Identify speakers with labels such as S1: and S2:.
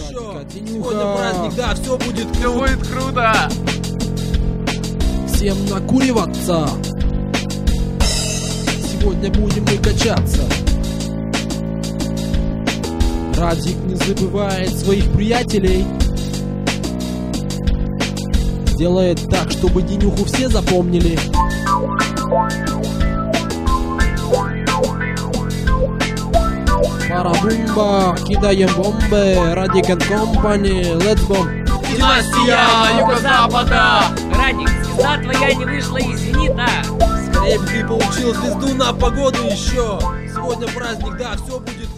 S1: еще. Сегодня праздник, да, все будет
S2: Все будет круто.
S1: Всем накуриваться. Сегодня будем мы качаться. Радик не забывает своих приятелей. Делает так, чтобы денюху все запомнили. Парабумба, кидаем бомбы. Радик and Company, let's bomb.
S2: Династия Юго-Запада.
S3: Радик, звезда твоя не вышла из «Зенита».
S1: Скорее бы ты получил звезду на погоду еще. Сегодня праздник, да, все будет